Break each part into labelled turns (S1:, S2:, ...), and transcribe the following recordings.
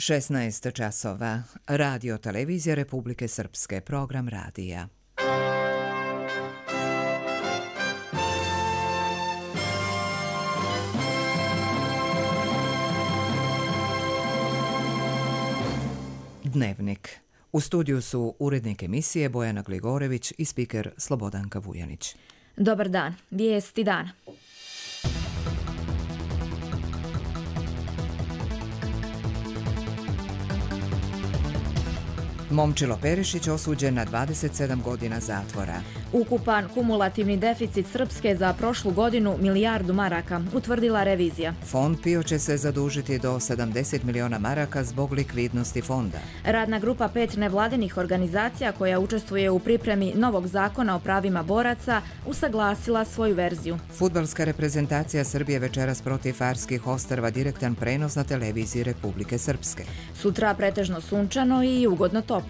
S1: 16 časova. Radio Televizija Republike Srpske. Program radija. Dnevnik. U studiju su urednik emisije Bojana Gligorević i spiker Slobodanka Vujanić.
S2: Dobar dan. Vijesti dana.
S1: Momčilo Perišić osuđen na 27 godina zatvora.
S2: Ukupan kumulativni deficit Srpske za prošlu godinu milijardu maraka, utvrdila revizija.
S1: Fond PIO će se zadužiti do 70 miliona maraka zbog likvidnosti fonda.
S2: Radna grupa 5 nevladinih organizacija koja učestvuje u pripremi novog zakona o pravima boraca usaglasila svoju verziju.
S1: Fudbalska reprezentacija Srbije večeras protiv Farskih Ostrva, direktan prenos na televiziji Republike Srpske.
S2: Sutra pretežno sunčano i ugodno toplo.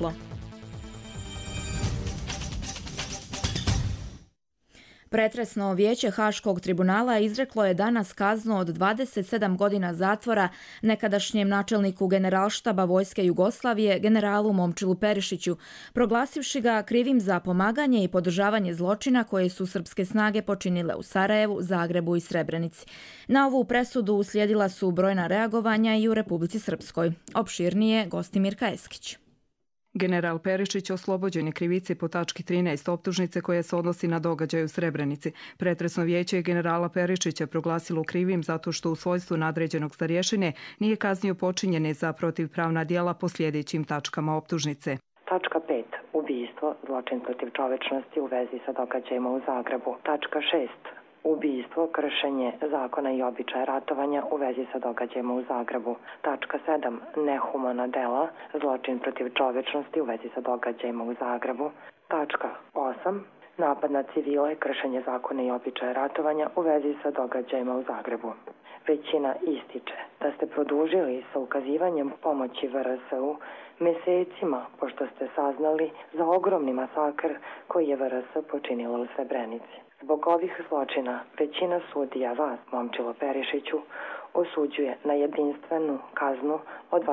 S2: Pretresno vijeće Haškog tribunala izreklo je danas kaznu od 27 godina zatvora nekadašnjem načelniku Generalštaba Vojske Jugoslavije, generalu Momčilu Perišiću, proglasivši ga krivim za pomaganje i podržavanje zločina koje su srpske snage počinile u Sarajevu, Zagrebu i Srebrenici. Na ovu presudu uslijedila su brojna reagovanja i u Republici Srpskoj. Opširnije Gostimirka Eskić.
S3: General Perišić oslobođen je krivice po tački 13 optužnice koja se odnosi na događaj u Srebrenici. Pretresno vijeće je generala Perišića proglasilo krivim zato što u svojstvu nadređenog starješine nije kaznio počinjene za protivpravna djela po sljedećim tačkama optužnice.
S4: Tačka 5. Ubijstvo, zločin protiv čovečnosti u vezi sa događajima u Zagrebu. Tačka 6. Ubijstvo, kršenje zakona i običaja ratovanja u vezi sa događajima u Zagrebu. Tačka 7. Nehumana dela, zločin protiv čovečnosti u vezi sa događajima u Zagrebu. Tačka 8. Napad na civile, kršenje zakona i običaja ratovanja u vezi sa događajima u Zagrebu. Većina ističe da ste produžili sa ukazivanjem pomoći VRS-u mesecima pošto ste saznali za ogromni masakr koji je VRS počinila u Srebrenici. Zbog ovih zločina većina sudija vas, Momčilo Perišiću, osuđuje na jedinstvenu kaznu od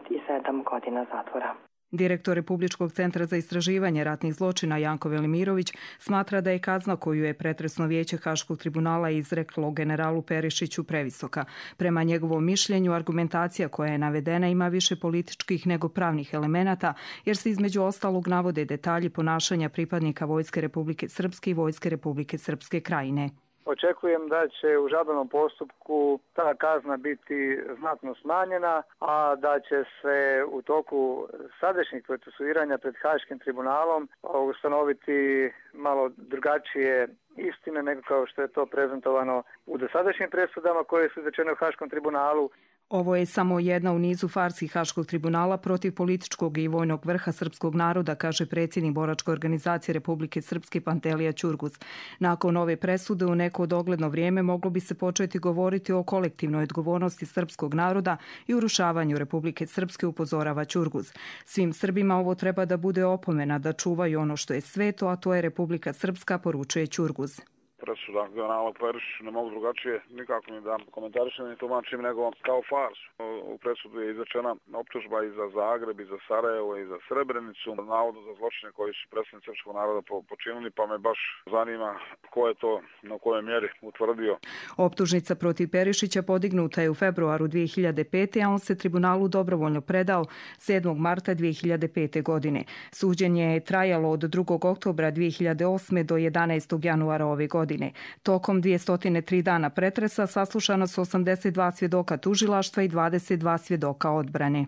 S4: 27 godina zatvora.
S3: Direktor Republičkog centra za istraživanje ratnih zločina Janko Velimirović smatra da je kazna koju je pretresno vijeće Haškog tribunala izreklo generalu Perišiću previsoka. Prema njegovom mišljenju, argumentacija koja je navedena ima više političkih nego pravnih elemenata, jer se između ostalog navode detalji ponašanja pripadnika Vojske Republike Srpske i Vojske Republike Srpske Krajine.
S5: Očekujem da će u žalbenom postupku ta kazna biti znatno smanjena, a da će se u toku sadašnjeg procesuiranja pred Haškim tribunalom ustanoviti malo drugačije istine nego kao što je to prezentovano u dosadašnjim presudama koje su izrečene u Haškom tribunalu.
S3: Ovo je samo jedna u nizu farsi Haškog tribunala protiv političkog i vojnog vrha srpskog naroda, kaže predsjednik boračke organizacije Republike Srpske Pantelija Ćurguz. Nakon ove presude u neko dogledno vrijeme moglo bi se početi govoriti o kolektivnoj odgovornosti srpskog naroda i urušavanju Republike Srpske, upozorava Ćurguz. Svim Srbima ovo treba da bude opomena da čuvaju ono što je sveto, a to je Republika Srpska, poručuje Ćurguz.
S6: Presuda generala Perišića ne mogu drugačije nikako ni da komentarišem ni tumačim nego kao farsu. U presudu je izrečena optužba i za Zagreb, i za Sarajevo, i za Srebrenicu, navodno za zločine koji su predstavnici srpskog naroda počinili, pa me baš zanima ko je to na kojoj mjeri utvrdio.
S3: Optužnica protiv Perišića podignuta je u februaru 2005. a on se tribunalu dobrovoljno predao 7. marta 2005. godine. Suđenje je trajalo od 2. oktobra 2008. do 11. januara ove godine. Tokom 203 dana pretresa saslušana su 82 svjedoka tužilaštva i 22 svjedoka odbrane.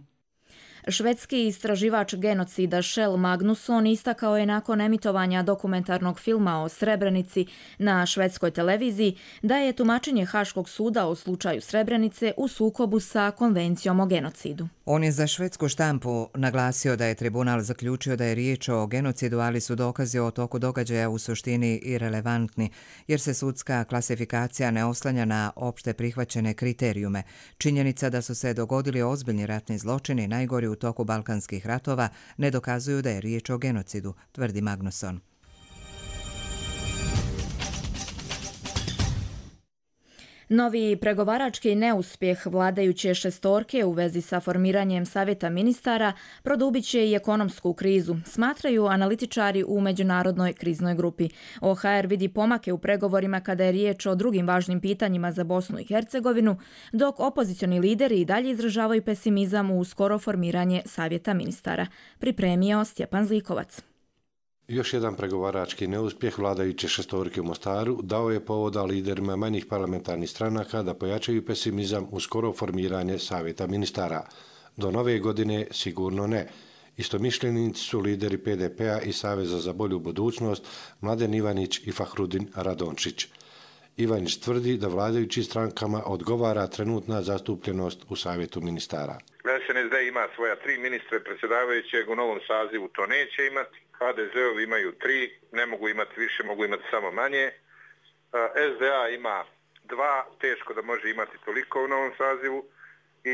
S2: Švedski istraživač genocida Kjell Magnusson istakao je nakon emitovanja dokumentarnog filma o Srebrenici na švedskoj televiziji da je tumačenje Haškog suda o slučaju Srebrenice u sukobu sa konvencijom o genocidu.
S1: On je za švedsku štampu naglasio da je tribunal zaključio da je riječ o genocidu, ali su dokazi o toku događaja u suštini irelevantni, jer se sudska klasifikacija ne oslanja na opšte prihvaćene kriterijume. Činjenica da su se dogodili ozbiljni ratni zločini, najgori u toku balkanskih ratova, ne dokazuju da je riječ o genocidu, tvrdi Magnusson.
S2: Novi pregovarački neuspjeh vladajuće šestorke u vezi sa formiranjem savjeta ministara produbit će i ekonomsku krizu, smatraju analitičari u međunarodnoj kriznoj grupi. OHR vidi pomake u pregovorima kada je riječ o drugim važnim pitanjima za Bosnu i Hercegovinu, dok opozicioni lideri i dalje izražavaju pesimizam u skoro formiranje savjeta ministara. Pripremio Stjepan Zlikovac.
S7: Još jedan pregovarački neuspjeh vladajuće šestorke u Mostaru dao je povoda liderima manjih parlamentarnih stranaka da pojačaju pesimizam u skoro formiranje savjeta ministara. Do nove godine sigurno ne. Istomišljenici su lideri PDP-a i Saveza za bolju budućnost Mladen Ivanić i Fahrudin Radončić. Ivanić tvrdi da vladajući strankama odgovara trenutna zastupljenost u savjetu ministara.
S8: SNSD ima svoja 3 ministre predsjedavajućeg, u novom sazivu to neće imati. HDZ-ovi imaju 3, ne mogu imati više, mogu imati samo manje. SDA ima 2, teško da može imati toliko u novom sazivu. I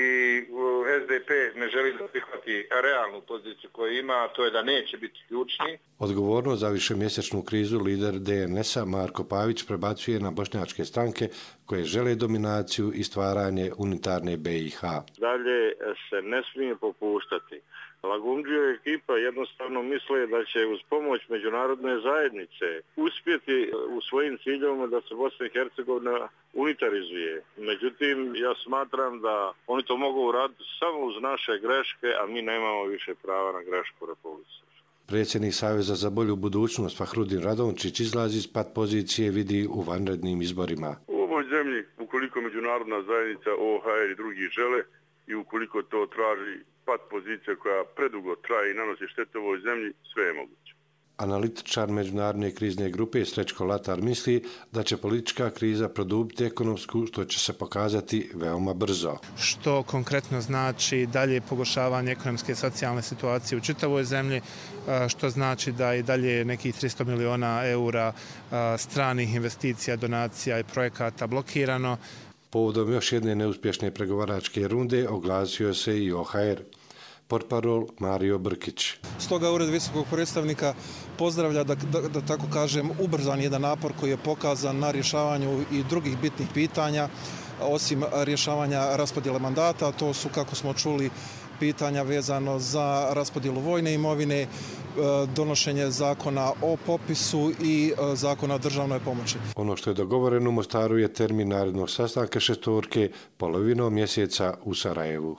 S8: SDP ne želi da prihvati realnu poziciju koju ima, a to je da neće biti ključni.
S7: Odgovornost za višemjesečnu krizu lider DNS-a Marko Pavić prebacuje na bošnjačke stranke koje žele dominaciju i stvaranje unitarne BiH.
S9: Dalje se ne smije popuštati. Lagumdžija i ekipa jednostavno misle da će uz pomoć međunarodne zajednice uspjeti u svojim ciljevima da se Bosna i Hercegovina unitarizuje. Međutim, ja smatram da oni to mogu uraditi samo uz naše greške, a mi nemamo više prava na grešku u Republici.
S7: Predsjednik Saveza za bolju budućnost Fahrudin Radončić izlazi iz pat pozicije vidi u vanrednim izborima.
S9: U ovoj zemlji, ukoliko međunarodna zajednica, OHR i drugi žele i ukoliko to traži pat pozicija koja predugo traje i nanosi štete ovoj zemlji, sve je moguće.
S7: Analitičar međunarodne krizne grupe Srećko Latar misli da će politička kriza produbiti ekonomsku, što će se pokazati veoma brzo.
S10: Što konkretno znači dalje pogoršavanje ekonomske i socijalne situacije u čitavoj zemlji, što znači da i dalje nekih 300 miliona eura stranih investicija, donacija i projekata blokirano.
S7: Povodom još jedne neuspješne pregovaračke runde oglasio se i OHR. Portparol Mario Brkić.
S11: Stoga Ured visokog predstavnika pozdravlja, da tako kažem, ubrzan jedan napor koji je pokazan na rješavanju i drugih bitnih pitanja, osim rješavanja raspodjele mandata. To su, kako smo čuli, pitanja vezano za raspodjelu vojne imovine, donošenje zakona o popisu i zakona o državnoj pomoći.
S7: Ono što je dogovoreno u Mostaru je termin narednog sastanka šestorke polovinom mjeseca u Sarajevu.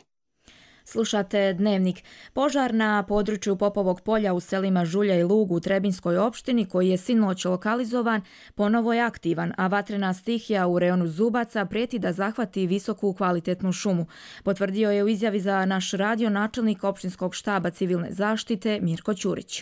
S2: Slušate Dnevnik. Požar na području Popovog polja u selima Žulja i Lug u Trebinskoj opštini, koji je sinoć lokalizovan, ponovo je aktivan, a vatrena stihija u rejonu Zubaca prijeti da zahvati visoku kvalitetnu šumu. Potvrdio je u izjavi za naš radio načelnik opštinskog štaba civilne zaštite Mirko Ćurić.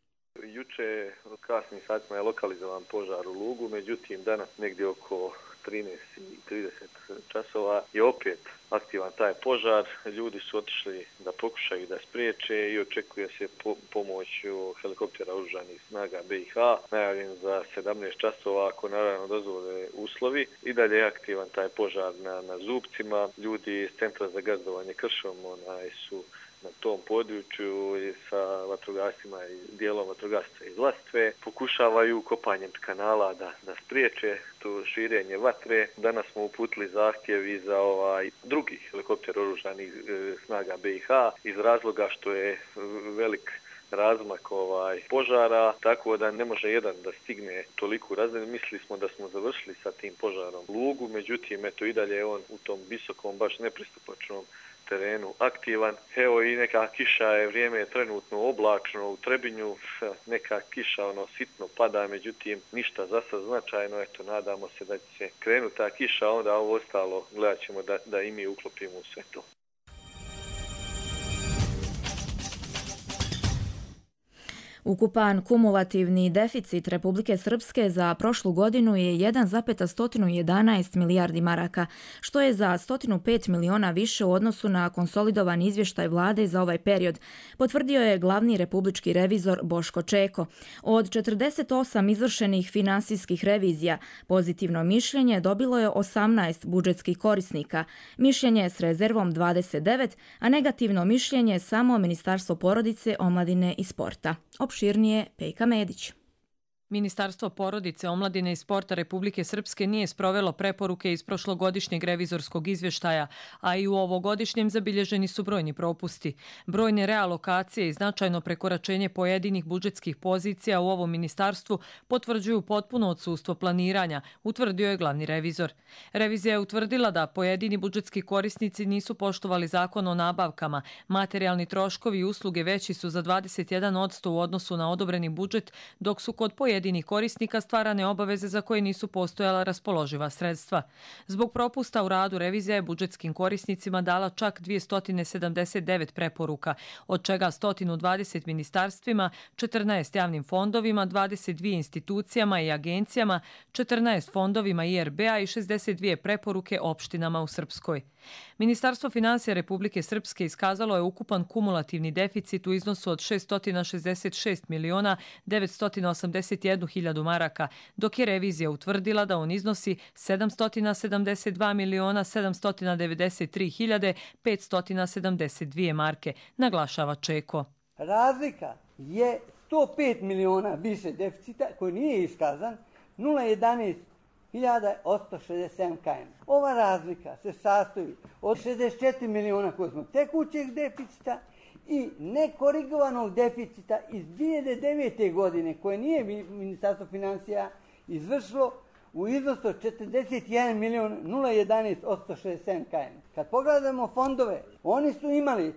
S12: Juče u kasnim satima je lokalizovan požar u Lugu, međutim danas negdje oko 13:30 časova je opet aktivan taj požar. Ljudi su otišli da pokušaju da spriječe i očekuje se pomoć helikoptera oružanih snaga BiH, najavljen za 17 časova ako naravno dozvole uslovi. I dalje je aktivan taj požar na Zubcima. Ljudi iz Centra za gazdovanje kršom su na tom području i sa vatrogascima i dijelom vatrogasca iz Lastve pokušavaju kopanjem kanala da spriječe to širenje vatre. Danas smo uputili zahtjev i za drugi helikopter oružanih snaga BiH iz razloga što je velik razmak požara, tako da ne može jedan da stigne toliku razinu. Mislili smo da smo završili sa tim požarom u Lugu, međutim i dalje je on u tom visokom, baš nepristupačnom terenu aktivan. Evo i neka kiša je, vrijeme je trenutno oblačno u Trebinju, neka kiša sitno pada, međutim ništa za sad značajno. Nadamo se da će se krenuti ta kiša, onda ovo ostalo gledat ćemo da i mi uklopimo u sve to.
S2: Ukupan kumulativni deficit Republike Srpske za prošlu godinu je 1,111 milijardi maraka, što je za 105 miliona više u odnosu na konsolidovan izvještaj vlade za ovaj period, potvrdio je glavni republički revizor Boško Čeko. Od 48 izvršenih finansijskih revizija, pozitivno mišljenje dobilo je 18 budžetskih korisnika, mišljenje s rezervom 29, a negativno mišljenje samo Ministarstvo porodice, omladine i sporta. Opširnije Pejka Medić.
S13: Ministarstvo porodice, omladine i sporta Republike Srpske nije sprovelo preporuke iz prošlogodišnjeg revizorskog izvještaja, a i u ovogodišnjem zabilježeni su brojni propusti. Brojne realokacije i značajno prekoračenje pojedinih budžetskih pozicija u ovom ministarstvu potvrđuju potpuno odsustvo planiranja, utvrdio je glavni revizor. Revizija je utvrdila da pojedini budžetski korisnici nisu poštovali zakon o nabavkama. Materijalni troškovi i usluge veći su za 21% u odnosu na odobreni budžet, dok su kod pojedinih korisnika stvarane obaveze za koje nisu postojala raspoloživa sredstva. Zbog propusta u radu revizija je budžetskim korisnicima dala čak 279 preporuka, od čega 120 ministarstvima, 14 javnim fondovima, 22 institucijama i agencijama, 14 fondovima IRB-a i 62 preporuke opštinama u Srpskoj. Ministarstvo finansija Republike Srpske iskazalo je ukupan kumulativni deficit u iznosu od 666.981.000 maraka, dok je revizija utvrdila da on iznosi 772.793.572 marke, naglašava Čeko.
S14: Razlika je 105 miliona više deficita koji nije iskazan, 0,11.867 km. Ova razlika se sastoji od 64 miliona koji smo tekućeg deficita i nekorigovanog deficita iz 2009. godine koje nije Ministarstvo financija izvršilo u iznosu od 41 milion 011.867 km. Kad pogledamo fondove, oni su imali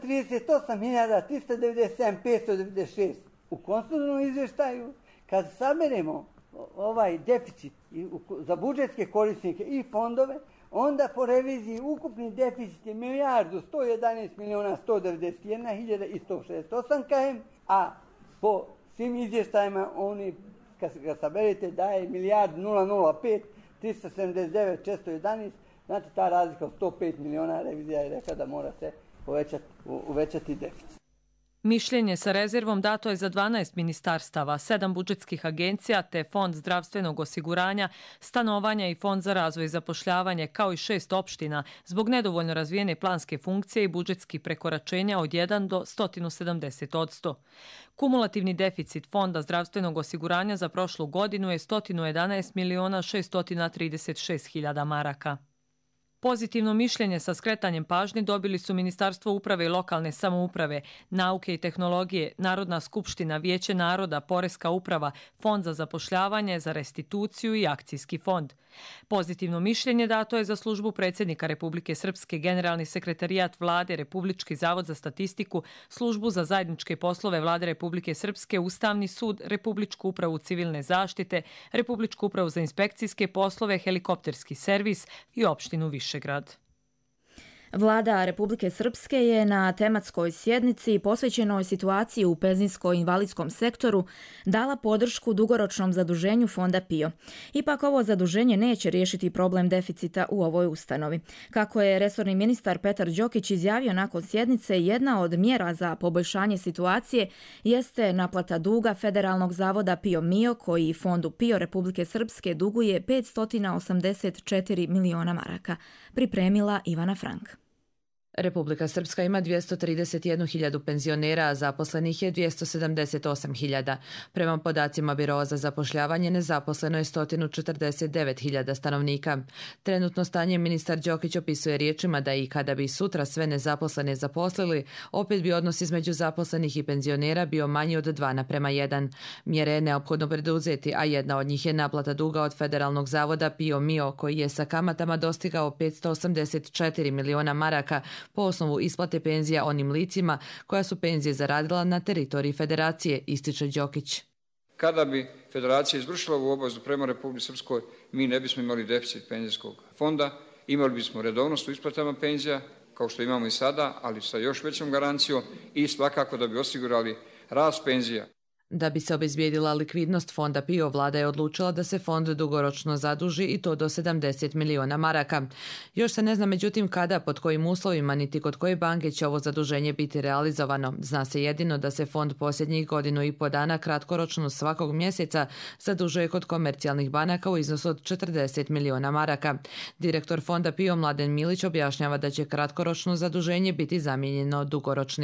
S14: 338.397.596 u konsolidovanom izvještaju. Kad saberemo ovaj deficit za budžetske korisnike i fondove, onda po reviziji ukupni deficit je 1.111.191.168 km, a po svim izvještajima oni, kad ga saberete, daje 1.005.379.411, znači ta razlika od 105 miliona revizija je rekla da mora se uvećati deficit.
S13: Mišljenje sa rezervom dato je za 12 ministarstava, 7 budžetskih agencija te Fond zdravstvenog osiguranja, stanovanja i Fond za razvoj i zapošljavanje, kao i 6 opština, zbog nedovoljno razvijene planske funkcije i budžetskih prekoračenja od 1 do 170%. Kumulativni deficit Fonda zdravstvenog osiguranja za prošlu godinu je 111.636.000 maraka. Pozitivno mišljenje sa skretanjem pažnje dobili su Ministarstvo uprave i lokalne samouprave, nauke i tehnologije, Narodna skupština, Vijeće naroda, Poreska uprava, Fond za zapošljavanje, za restituciju i Akcijski fond. Pozitivno mišljenje dato je za službu predsjednika Republike Srpske, Generalni sekretarijat Vlade, Republički zavod za statistiku, službu za zajedničke poslove Vlade Republike Srpske, Ustavni sud, Republičku upravu civilne zaštite, Republičku upravu za inspekcijske poslove, helikopterski servis i opštinu Višegrad.
S2: Vlada Republike Srpske je na tematskoj sjednici posvećenoj situaciji u penzijsko-invalidskom sektoru dala podršku dugoročnom zaduženju Fonda PIO. Ipak ovo zaduženje neće riješiti problem deficita u ovoj ustanovi. Kako je resorni ministar Petar Đokić izjavio nakon sjednice, jedna od mjera za poboljšanje situacije jeste naplata duga Federalnog zavoda PIO-MIO koji Fondu PIO Republike Srpske duguje 584 miliona maraka. Pripremila Ivana Frank.
S15: Republika Srpska ima 231.000 penzionera, a zaposlenih je 278.000. Prema podacima Biroa za zapošljavanje, nezaposleno je 149.000 stanovnika. Trenutno stanje ministar Đokić opisuje riječima da i kada bi sutra sve nezaposlene zaposlili, opet bi odnos između zaposlenih i penzionera bio manji od 2:1. Mjere je neophodno preduzeti, a jedna od njih je naplata duga od Federalnog zavoda PIO-MIO, koji je sa kamatama dostigao 584 miliona maraka, po osnovu isplate penzija onim licima koja su penzije zaradila na teritoriji federacije, ističe Đokić.
S16: Kada bi federacija izvršila ovu obavezu prema Republici Srpskoj, mi ne bismo imali deficit penzijskog fonda, imali bismo redovnost u isplatama penzija, kao što imamo i sada, ali sa još većom garancijom i svakako da bi osigurali rast penzija.
S15: Da bi se obezbijedila likvidnost Fonda PIO, vlada je odlučila da se fond dugoročno zaduži i to do 70 miliona maraka. Još se ne zna međutim kada, pod kojim uslovima, niti kod koje banke će ovo zaduženje biti realizovano. Zna se jedino da se fond posljednjih 1,5 dana kratkoročno svakog mjeseca zadužuje kod komercijalnih banaka u iznosu od 40 miliona maraka. Direktor Fonda PIO Mladen Milić objašnjava da će kratkoročno zaduženje biti zamijenjeno dugoročnim.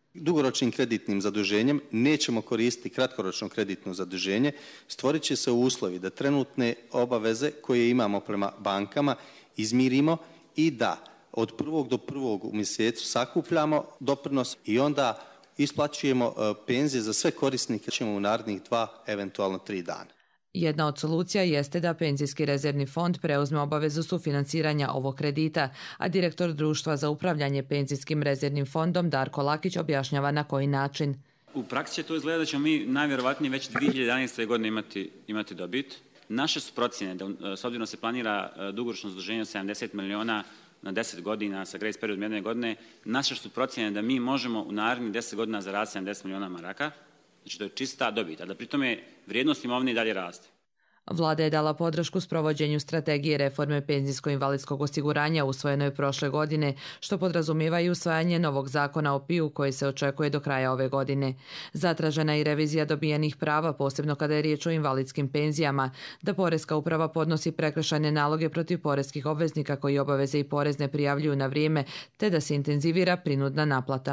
S17: Dugoročnim kreditnim zaduženjem nećemo koristiti kratkoročno kreditno zaduženje, stvorit će se uslovi da trenutne obaveze koje imamo prema bankama izmirimo i da od 1. do 1. u mjesecu sakupljamo doprinos i onda isplaćujemo penzije za sve korisnike ćemo u narednih 2, eventualno 3 dana.
S15: Jedna od solucija jeste da Penzijski rezervni fond preuzme obavezu sufinanciranja ovog kredita, a direktor Društva za upravljanje Penzijskim rezervnim fondom Darko Lakić objašnjava na koji način.
S18: U praksi će to izgleda da ćemo mi najvjerovatnije već 2011. godine imati dobit. Naše su procjene da s obzirom se planira dugoročno zaduženje od 70 miliona na 10 godina sa grace periodom 1 godine, naše su procjene da mi možemo u narednih 10 godina zaraditi 70 miliona maraka. Znači to je čista dobit, a da pritome vrijednost imovine i dalje raste.
S15: Vlada je dala podršku sprovođenju strategije reforme penzijsko-invalidskog osiguranja usvojenoj prošle godine, što podrazumijeva i usvajanje novog zakona o PIU koji se očekuje do kraja ove godine. Zatražena je i revizija dobijenih prava, posebno kada je riječ o invalidskim penzijama, da Poreska uprava podnosi prekršajne naloge protiv poreskih obveznika koji obaveze i porez ne prijavljuju na vrijeme, te da se intenzivira prinudna naplata.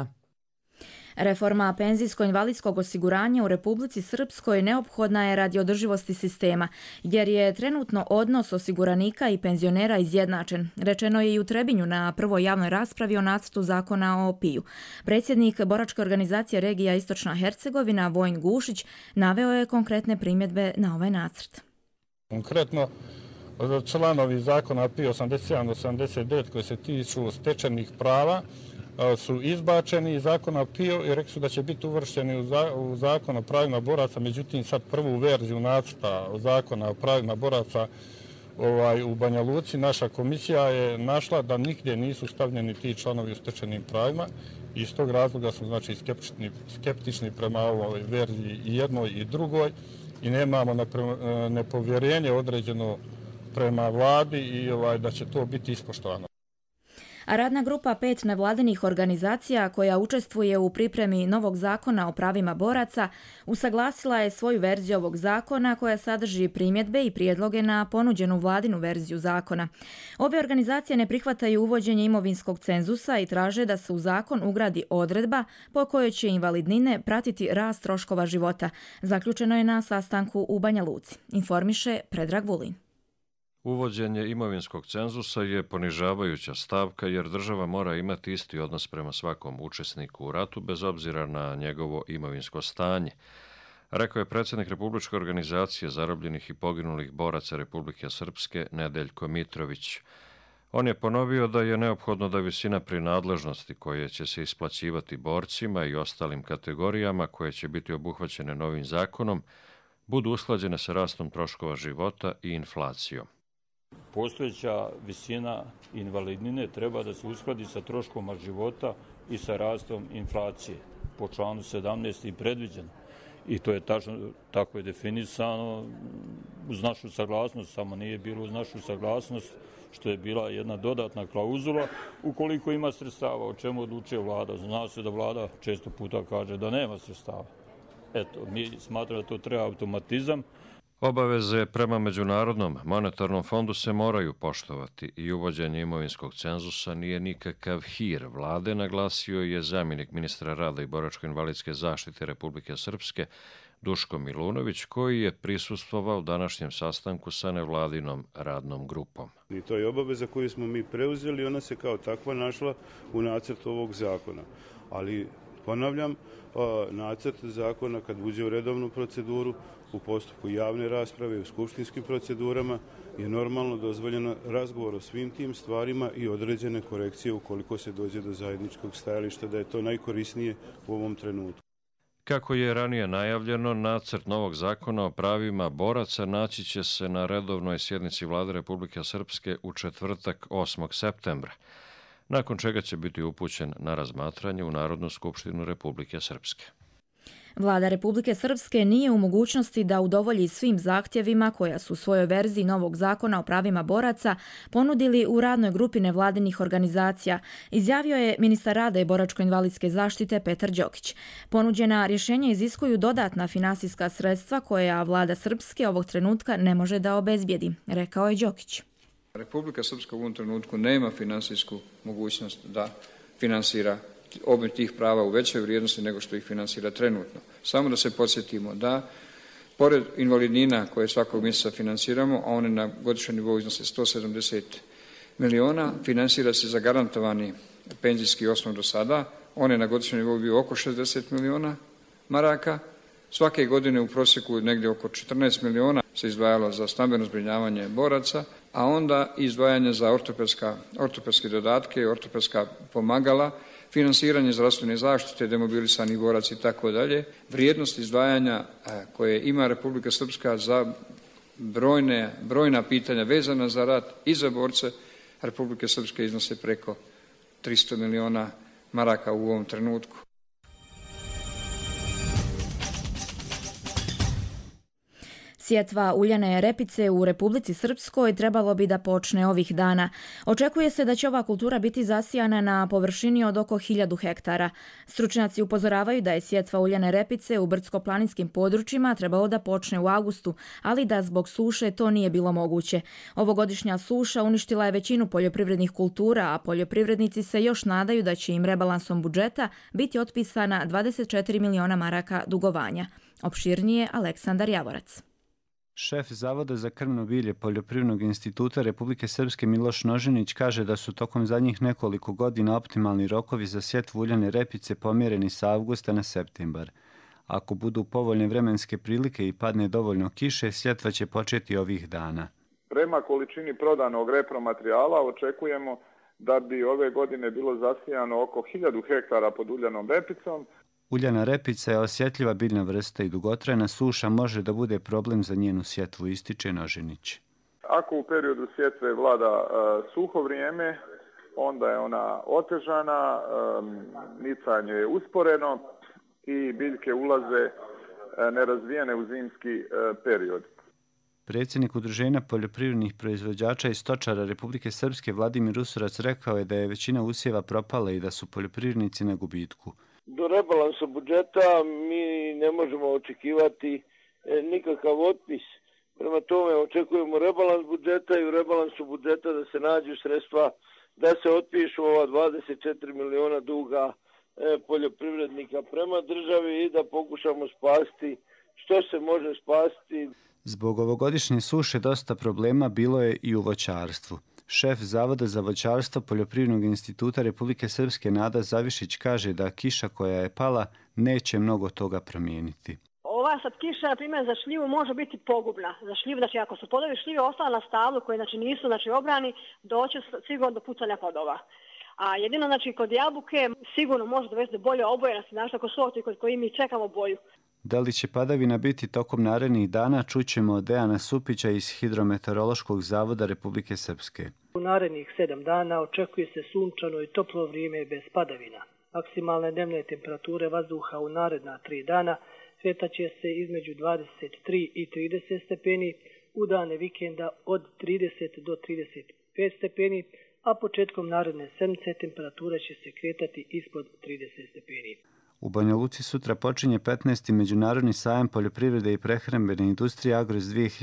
S2: Reforma penzijsko-invalidskog osiguranja u Republici Srpskoj neophodna je radi održivosti sistema, jer je trenutno odnos osiguranika i penzionera izjednačen. Rečeno je i u Trebinju na prvoj javnoj raspravi o nacrtu zakona o PIU. Predsjednik Boračke organizacije regija Istočna Hercegovina Vojin Gušić naveo je konkretne primjedbe na ovaj nacrt.
S19: Konkretno, članovi zakona PIU 87-89 koji se tiču stečenih prava su izbačeni iz zakona PIO i rekli su da će biti uvršteni u zakon o pravima boraca, međutim sad prvu verziju nacrta zakona o pravima boraca u Banja Luci naša komisija je našla da nigdje nisu stavljeni ti članovi u stečenim pravima i iz tog razloga smo znači skeptični prema ovoj verziji i jednoj i drugoj i nemamo nepovjerenje određeno prema vladi i da će to biti ispoštovano.
S2: A radna grupa 5 nevladinih organizacija koja učestvuje u pripremi novog zakona o pravima boraca usaglasila je svoju verziju ovog zakona koja sadrži primjedbe i prijedloge na ponuđenu vladinu verziju zakona. Ove organizacije ne prihvataju uvođenje imovinskog cenzusa i traže da se u zakon ugradi odredba po kojoj će invalidnine pratiti rast troškova života. Zaključeno je na sastanku u Banja Luci. Informiše Predrag Vulin.
S20: Uvođenje imovinskog cenzusa je ponižavajuća stavka jer država mora imati isti odnos prema svakom učesniku u ratu bez obzira na njegovo imovinsko stanje, rekao je predsjednik Republičke organizacije zarobljenih i poginulih boraca Republike Srpske Nedeljko Mitrović. On je ponovio da je neophodno da visina prinadležnosti koje će se isplaćivati borcima i ostalim kategorijama koje će biti obuhvaćene novim zakonom budu usklađene sa rastom troškova života i inflacijom.
S21: Postojeća visina invalidnine treba da se uskladi sa troškovima života i sa rastom inflacije. Po članu 17 i predviđeno. I to je tačno, tako je definisano uz našu saglasnost, samo nije bilo uz našu saglasnost, što je bila jedna dodatna klauzula ukoliko ima sredstava, o čemu odlučuje vlada. Zna se da vlada često puta kaže da nema sredstava. Eto, mi smatramo da to treba automatizam.
S20: Obaveze prema Međunarodnom monetarnom fondu se moraju poštovati i uvođenje imovinskog cenzusa nije nikakav hir vlade, naglasio je zamjenik ministra rada i boračko-invalidske zaštite Republike Srpske Duško Milunović, koji je prisustvovao današnjem sastanku sa nevladinom radnom grupom.
S22: I to je obaveza koju smo mi preuzeli, ona se kao takva našla u nacrtu ovog zakona. Ali, ponavljam, nacrt zakona kad uđe u redovnu proceduru, u postupku javne rasprave, u skupštinskim procedurama, je normalno dozvoljeno razgovor o svim tim stvarima i određene korekcije ukoliko se dođe do zajedničkog stajališta, da je to najkorisnije u ovom trenutku.
S20: Kako je ranije najavljeno, nacrt novog zakona o pravima boraca naći će se na redovnoj sjednici Vlade Republike Srpske u četvrtak 8. septembra, nakon čega će biti upućen na razmatranje u Narodnu skupštinu Republike Srpske.
S2: Vlada Republike Srpske nije u mogućnosti da udovolji svim zahtjevima koja su u svojoj verziji novog zakona o pravima boraca ponudili u radnoj grupi nevladinih organizacija, izjavio je ministar rada i boračko-invalidske zaštite Petar Đokić. Ponuđena rješenja iziskuju dodatna finansijska sredstva koja vlada Srpske ovog trenutka ne može da obezbijedi, rekao je Đokić.
S16: Republika Srpska u ovom trenutku nema finansijsku mogućnost da finansira obim tih prava u većoj vrijednosti nego što ih financira trenutno. Samo da se podsjetimo da pored invalidnina koje svakog mjeseca financiramo, a one na godišnjem nivou iznose 170 miliona, financira se za garantovani penzijski osnov do sada, one na godišnjem nivou bio oko 60 miliona maraka. Svake godine u prosjeku negdje oko 14 miliona se izdvajalo za stambeno zbrinjavanje boraca, a onda izdvajanje za ortopedske dodatke, ortopedska pomagala, finansiranje zdravstvene zaštite, demobilisanih boraca i tako dalje. Vrijednost izdvajanja koje ima Republika Srpska za brojna pitanja vezana za rat i za borce Republike Srpske iznose preko 300 miliona maraka u ovom trenutku.
S2: Sjetva uljane repice u Republici Srpskoj trebalo bi da počne ovih dana. Očekuje se da će ova kultura biti zasijana na površini od oko 1000 hektara. Stručnjaci upozoravaju da je sjetva uljane repice u brdsko-planinskim područjima trebalo da počne u avgustu, ali da zbog suše to nije bilo moguće. Ovogodišnja suša uništila je većinu poljoprivrednih kultura, a poljoprivrednici se još nadaju da će im rebalansom budžeta biti otpisana 24 miliona maraka dugovanja. Opširnije Aleksandar Javorac.
S4: Šef Zavoda za krmno bilje Poljoprivrednog instituta Republike Srpske Miloš Nožinić kaže da su tokom zadnjih nekoliko godina optimalni rokovi za sjetvu uljane repice pomjereni sa avgusta na septembar. Ako budu povoljne vremenske prilike i padne dovoljno kiše, sjetva će početi ovih dana.
S6: Prema količini prodanog repromaterijala očekujemo da bi ove godine bilo zasijano oko 1000 hektara pod uljanom repicom.
S4: Uljana repica je osjetljiva biljna vrsta i dugotrajna suša može da bude problem za njenu sjetvu, ističe Nožinić.
S6: Ako u periodu sjetve vlada suho vrijeme, onda je ona otežana, nicanje je usporeno i biljke ulaze nerazvijene u zimski period.
S4: Predsjednik Udruženja poljoprivrednih proizvođača i stočara Republike Srpske Vladimir Usurac rekao je da je većina usjeva propala i da su poljoprivrednici na gubitku.
S5: Do rebalansa budžeta mi ne možemo očekivati nikakav otpis. Prema tome očekujemo rebalans budžeta i u rebalansu budžeta da se nađu sredstva da se otpišu ova 24 miliona duga poljoprivrednika prema državi i da pokušamo spasiti što se može spasiti.
S4: Zbog ovogodišnje suše dosta problema bilo je i u voćarstvu. Šef Zavoda za voćarstvo Poljoprivrednog instituta Republike Srpske Nada Zavišić kaže da kiša koja je pala neće mnogo toga promijeniti.
S23: Ova sad kiša, na primjer, za šljivu može biti pogubna. Za šljivu, znači ako su plodovi šljive ostala na stablu koji nisu obrani, doće sigurno do pucanja plodova. A jedino kod jabuke sigurno može dovesti do bolje obojenosti, ako sorti kod koji mi čekamo boju.
S4: Da li će padavina biti tokom narednih dana, čućemo od Dejana Supića iz Hidrometeorološkog zavoda Republike Srpske.
S24: U narednih 7 dana očekuje se sunčano i toplo vrijeme bez padavina. Maksimalne dnevne temperature vazduha u naredna 3 dana kretaće se između 23 i 30 stepeni, u dane vikenda od 30 do 35 stepeni, a početkom naredne sedmice temperatura će se kretati ispod 30 stepeni.
S4: U Banja Luci sutra počinje 15. Međunarodni sajam poljoprivrede i prehrambene industrije Agros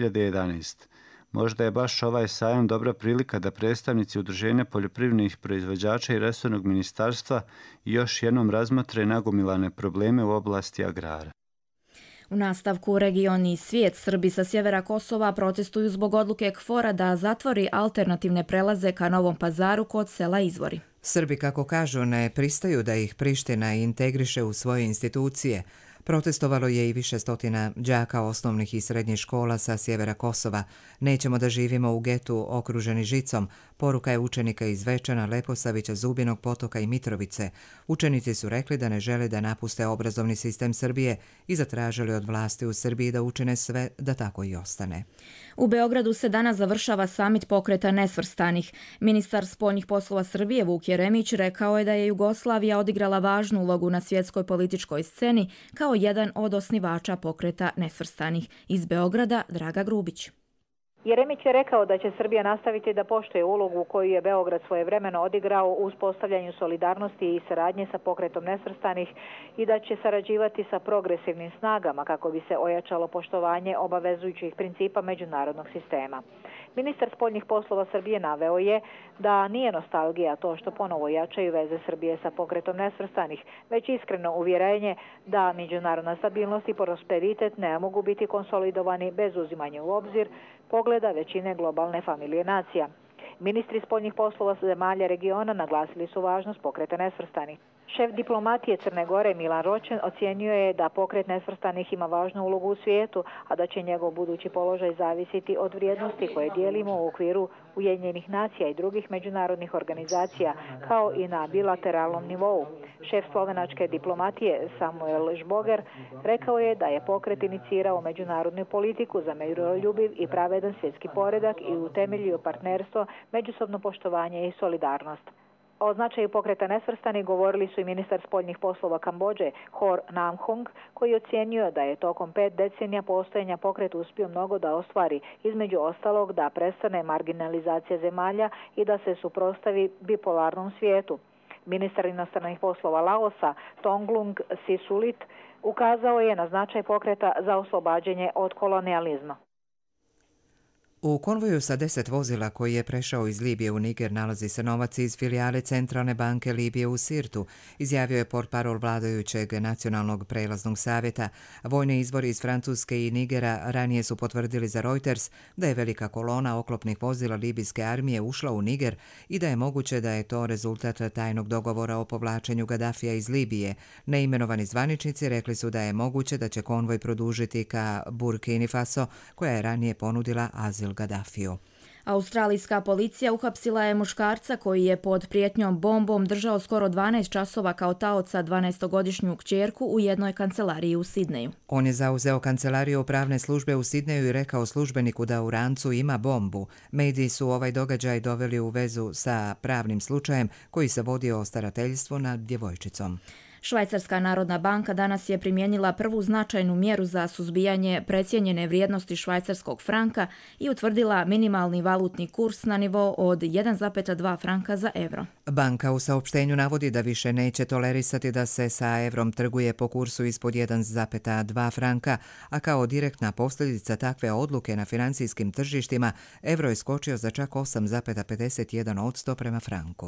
S4: 2011. Možda je baš ovaj sajam dobra prilika da predstavnici Udruženja poljoprivrednih proizvođača i resornog ministarstva još jednom razmotre nagomilane probleme u oblasti agrara.
S2: U nastavku regioni svijet, Srbi sa sjevera Kosova protestuju zbog odluke KFOR-a da zatvori alternativne prelaze ka Novom Pazaru kod sela Izvori.
S1: Srbi, kako kažu, ne pristaju da ih Priština integriše u svoje institucije. Protestovalo je i više stotina đaka osnovnih i srednjih škola sa sjevera Kosova. Nećemo da živimo u getu okruženi žicom, poruka je učenika iz Večana, Leposavića, Zubinog Potoka i Mitrovice. Učenici su rekli da ne žele da napuste obrazovni sistem Srbije i zatražili od vlasti u Srbiji da učine sve da tako i ostane.
S2: U Beogradu se danas završava samit pokreta nesvrstanih. Ministar spoljnih poslova Srbije Vuk Jeremić rekao je da je Jugoslavija odigrala važnu ulogu na svjetskoj političkoj sceni kao jedan od osnivača pokreta nesvrstanih. Iz Beograda Draga Grubić.
S3: Jeremić je rekao da će Srbija nastaviti da poštuje ulogu koju je Beograd svojevremeno odigrao u uspostavljanju solidarnosti i saradnje sa pokretom nesvrstanih i da će sarađivati sa progresivnim snagama kako bi se ojačalo poštovanje obavezujućih principa međunarodnog sistema. Ministar spoljnih poslova Srbije naveo je da nije nostalgija to što ponovo jačaju veze Srbije sa pokretom nesvrstanih, već iskreno uvjerenje da međunarodna stabilnost i prosperitet ne mogu biti konsolidovani bez uzimanja u obzir pogleda većine globalne familije nacija. Ministri spoljnih poslova zemalja regiona naglasili su važnost pokreta nesvrstanih. Šef diplomatije Crne Gore Milan Ročen ocijenio je da pokret nesvrstanih ima važnu ulogu u svijetu, a da će njegov budući položaj zavisiti od vrijednosti koje dijelimo u okviru Ujedinjenih nacija i drugih međunarodnih organizacija, kao i na bilateralnom nivou. Šef slovenačke diplomatije Samuel Žboger rekao je da je pokret inicirao međunarodnu politiku za miroljubiv i pravedan svjetski poredak i utemeljio partnerstvo, međusobno poštovanje i solidarnost. O značaju pokreta nesvrstani govorili su i ministar spoljnih poslova Kambodže Hor Namhong, koji je ocijenio da je tokom 5 decenija postojanja pokret uspio mnogo da ostvari, između ostalog da prestane marginalizacija zemalja i da se suprotstavi bipolarnom svijetu. Ministar inostranih poslova Laosa Tonglung Sisulit ukazao je na značaj pokreta za oslobađanje od kolonijalizma.
S1: U konvoju sa 10 vozila koji je prešao iz Libije u Niger nalazi se novac iz filijale Centralne banke Libije u Sirtu, izjavio je portparol vladajućeg Nacionalnog prelaznog savjeta. Vojni izvori iz Francuske i Nigera ranije su potvrdili za Reuters da je velika kolona oklopnih vozila libijske armije ušla u Niger i da je moguće da je to rezultat tajnog dogovora o povlačenju Gadafija iz Libije. Neimenovani zvaničnici rekli su da je moguće da će konvoj produžiti ka Burkini Faso, koja je ranije ponudila azil Gadafiju.
S2: Australijska policija uhapsila je muškarca koji je pod prijetnjom bombom držao skoro 12 časova kao taoca 12-godišnju kćerku u jednoj kancelariji u Sidneju.
S1: On je zauzeo kancelariju pravne službe u Sidneju i rekao službeniku da u rancu ima bombu. Mediji su ovaj događaj doveli u vezu sa pravnim slučajem koji se vodio o starateljstvu nad djevojčicom.
S2: Švajcarska narodna banka danas je primijenila prvu značajnu mjeru za suzbijanje precijenjene vrijednosti švajcarskog franka i utvrdila minimalni valutni kurs na nivo od 1,2 franka za euro.
S1: Banka u saopštenju navodi da više neće tolerisati da se sa evrom trguje po kursu ispod 1,2 franka, a kao direktna posljedica takve odluke na financijskim tržištima evro je skočio za čak 8,51% prema franku.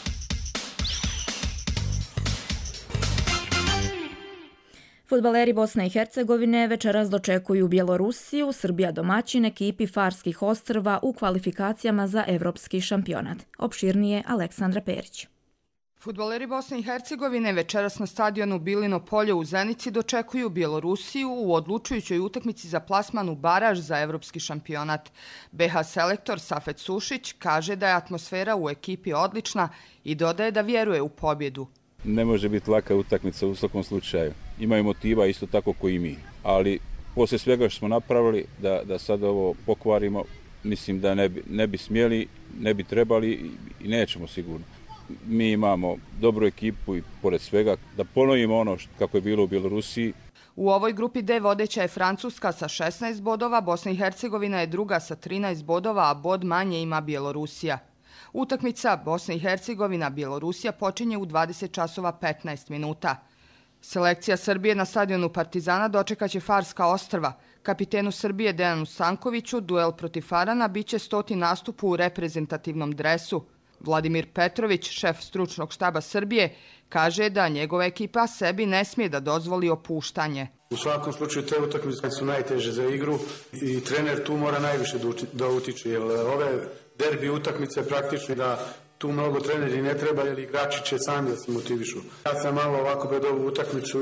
S2: Fudbaleri Bosne i Hercegovine večeras dočekuju Bjelorusiju, Srbija domaćin ekipi Farskih ostrva u kvalifikacijama za evropski šampionat. Opširnije Aleksandra Perić.
S8: Fudbaleri Bosne i Hercegovine večeras na stadionu Bilino polje u Zenici dočekuju Bjelorusiju u odlučujućoj utakmici za plasman u baraž za evropski šampionat. BH selektor Safet Sušić kaže da je atmosfera u ekipi odlična i dodaje da vjeruje u pobjedu.
S9: Ne može biti laka utakmica u svakom slučaju. Imaju motiva isto tako koji i mi. Ali poslije svega što smo napravili da sad ovo pokvarimo, mislim da ne bi smjeli, ne bi trebali i nećemo sigurno. Mi imamo dobru ekipu i pored svega da ponovimo ono kako je bilo u Bjelorusiji.
S8: U ovoj grupi D vodeća je Francuska sa 16 bodova, Bosna i Hercegovina je druga sa 13 bodova, a bod manje ima Bjelorusija. Utakmica Bosna i Hercegovina-Bjelorusija počinje u 20 časova 15 minuta. Selekcija Srbije na stadionu Partizana dočekaće Farska ostrva. Kapitenu Srbije Dejanu Stankoviću duel protiv Farana biće 100. nastup u reprezentativnom dresu. Vladimir Petrović, šef stručnog štaba Srbije, kaže da njegova ekipa sebi ne smije da dozvoli opuštanje.
S10: U svakom slučaju te utakmice su najteže za igru i trener tu mora najviše da utiče, jer ove derbi utakmice praktično da tu mnogo treneri ne treba, jer igrači će sami da se motivišu. Ja sam malo ovako pred ovu utakmicu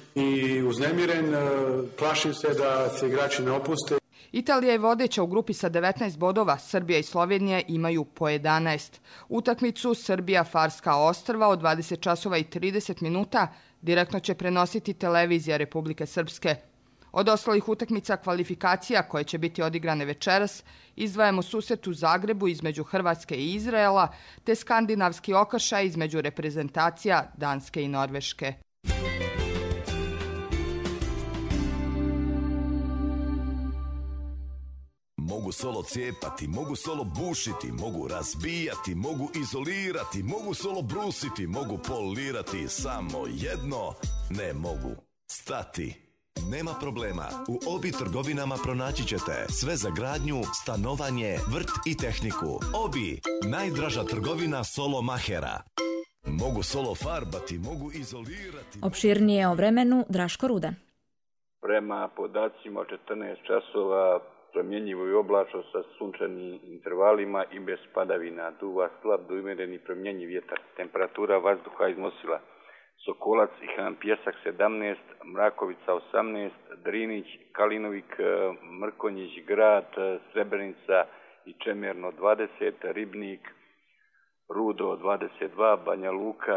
S10: i uznemiren, plašim se da se igrači ne opuste.
S8: Italija je vodeća u grupi sa 19 bodova, Srbija i Slovenija imaju po 11. Utakmicu Srbija-Farska ostrva od 20 časova i 30 minuta direktno će prenositi televizija Republike Srpske. Od ostalih utakmica kvalifikacija koje će biti odigrane večeras, izdvajamo susret u Zagrebu između Hrvatske i Izraela, te skandinavski okršaj između reprezentacija Danske i Norveške.
S25: Mogu
S7: solo cijepati, mogu solo bušiti, mogu razbijati, mogu izolirati, mogu solo brusiti, mogu polirati, samo jedno ne mogu. Stati. Nema problema, u Obi trgovinama pronaći ćete sve za gradnju, stanovanje, vrt i tehniku. Obi, najdraža trgovina solo mahera. Mogu solo farbati, mogu izolirati.
S2: Opširnije o vremenu Draško Rudan.
S11: Prema podacima 14 časova promjenjivo i oblačno sa sunčanim intervalima i bez padavina. Duva slab do umjereni promjenjiv vjetar. Temperatura vazduha iznosila Sokolac i Han Pjesak 17, Mrakovica 18, Drinić, Kalinovik, Mrkonjić, Grad, Srebrenica i Čemerno 20, Ribnik, Rudo 22, Banja Luka,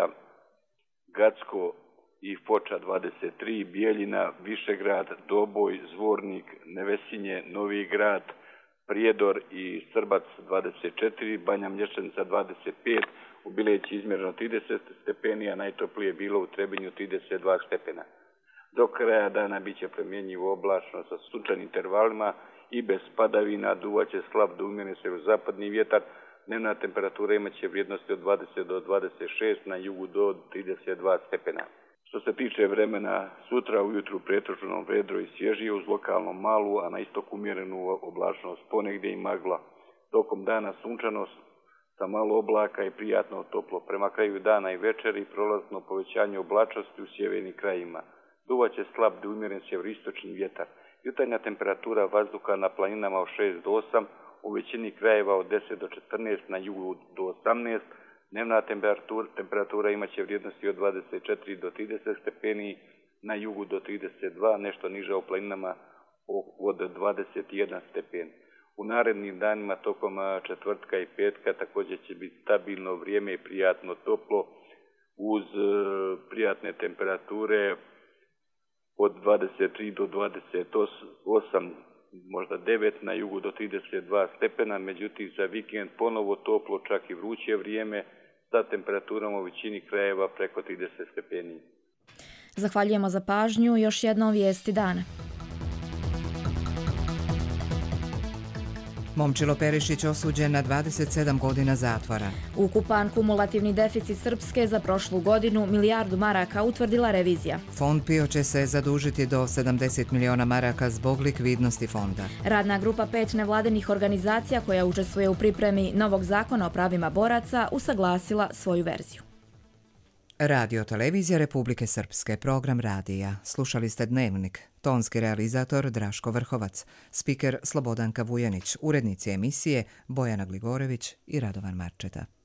S11: Gacko i Foča 23, Bijeljina, Višegrad, Doboj, Zvornik, Nevesinje, Novi Grad, Prijedor i Srbac 24, Banja Mlješćenica 25, u Bileći izmjereno 30 stepeni, a najtoplije bilo u Trebinju 32 stepena. Do kraja dana bit će promjenjivo oblačno sa sunčanim intervalima i bez padavina, duvaće slab do umjeren sjeverozapadni vjetar, dnevna temperatura imat će vrijednosti od 20 do 26, na jugu do 32 stepena. Što se tiče vremena, sutra ujutru pretežno vedro i svježije uz lokalno malu, a na istoku umjerenu oblačnost, ponegdje i magla. Tokom dana sunčanost sa malo oblaka i prijatno toplo. Prema kraju dana i večeri prolazno povećanje oblačnosti u sjevernim krajima. Duvaće slab do umjeren sjeveroistočni vjetar. Jutarnja temperatura vazduha na planinama od 6 do 8, u većini krajeva od 10 do 14, na jugu do 18. Dnevna temperatura imaće vrijednosti od 24 do 30 stepeni, na jugu do 32, nešto niže u planinama od 21 stepen. U narednim danima tokom četvrtka i petka također će biti stabilno vrijeme i prijatno toplo uz prijatne temperature od 23 do 28, možda 9, na jugu do 32 stepena, međutim za vikend ponovo toplo, čak i vruće vrijeme sa temperaturom u većini krajeva preko 30 stepeni.
S2: Zahvaljujemo za pažnju, još jednom vijesti dana.
S1: Momčilo Perišić osuđen na 27 godina zatvora.
S2: Ukupan kumulativni deficit Srpske za prošlu godinu milijardu maraka utvrdila revizija.
S1: Fond PIO će se zadužiti do 70 miliona maraka zbog likvidnosti fonda.
S2: Radna grupa 5 nevladinih organizacija koja učestvuje u pripremi novog zakona o pravima boraca usaglasila svoju verziju.
S1: Radio Televizija Republike Srpske, program radija. Slušali ste Dnevnik. Tonski realizator Draško Vrhovac, spiker Slobodanka Vujanić, urednici emisije Bojana Gligorević i Radovan Marčeta.